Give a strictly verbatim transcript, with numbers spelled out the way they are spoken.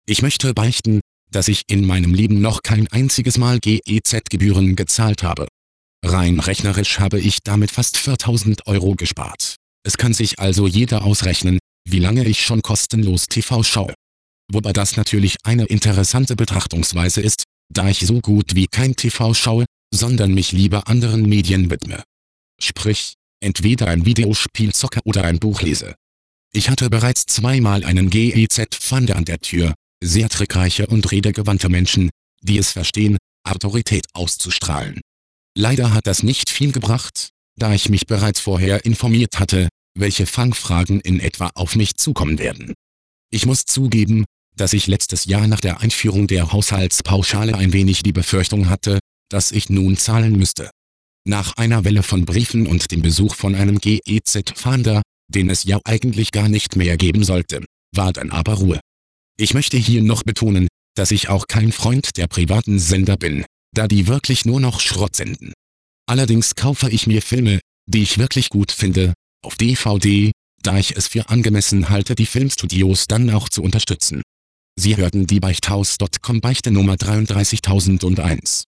Ich möchte beichten, dass ich in meinem Leben noch kein einziges Mal G E Z-Gebühren gezahlt habe. Rein rechnerisch habe ich damit fast viertausend Euro gespart. Es kann sich also jeder ausrechnen, wie lange ich schon kostenlos T V schaue. Wobei das natürlich eine interessante Betrachtungsweise ist, da ich so gut wie kein T V schaue, sondern mich lieber anderen Medien widme. Sprich, entweder ein Videospiel zocke oder ein Buch lese. Ich hatte bereits zweimal einen G E Z-Fahnder an der Tür, sehr trickreiche und redegewandte Menschen, die es verstehen, Autorität auszustrahlen. Leider hat das nicht viel gebracht, da ich mich bereits vorher informiert hatte, welche Fangfragen in etwa auf mich zukommen werden. Ich muss zugeben, dass ich letztes Jahr nach der Einführung der Haushaltspauschale ein wenig die Befürchtung hatte, dass ich nun zahlen müsste. Nach einer Welle von Briefen und dem Besuch von einem G E Z-Fahnder, den es ja eigentlich gar nicht mehr geben sollte, war dann aber Ruhe. Ich möchte hier noch betonen, dass ich auch kein Freund der privaten Sender bin, da die wirklich nur noch Schrott senden. Allerdings kaufe ich mir Filme, die ich wirklich gut finde, auf D V D, da ich es für angemessen halte, die Filmstudios dann auch zu unterstützen. Sie hörten die Beichthaus Punkt com Beichte Nummer dreiunddreißigtausendeins.